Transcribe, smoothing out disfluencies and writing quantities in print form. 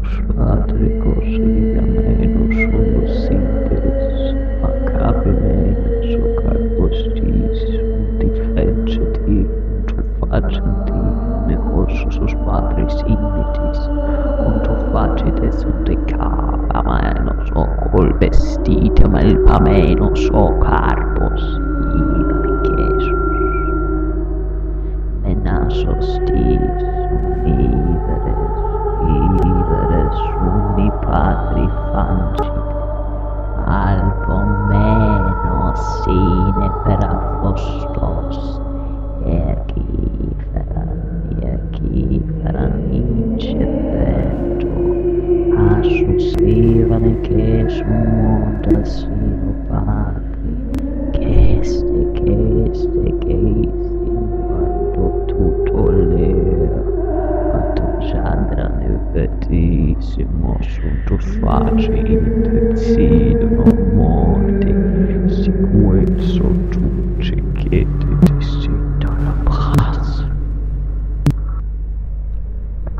Patricos Iliamenos Solucides, Macabemenos Socarpostis, Defeceti, Facenti, Necossus Patris Imitis, Facites Decapamenos o col vestite melpamenos o carpos, Ivicesus, Menasos tis, Iveres uni patri fancit, alpomenos sine per afostos, Echifera incepeto, Asus vivane che monta sino patri, che quando tutto leo, quanto giadra nevetissimo sunt face intenzino.